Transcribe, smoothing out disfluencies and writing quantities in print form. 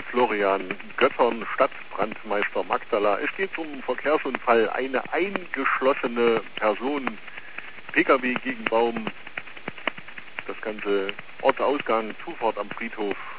Florian Göttern, Stadtbrandmeister Magdala. Es geht zum Verkehrsunfall. Eine eingeschlossene Person, PKW gegen Baum. Das Ganze Ortsausgang, Zufahrt am Friedhof.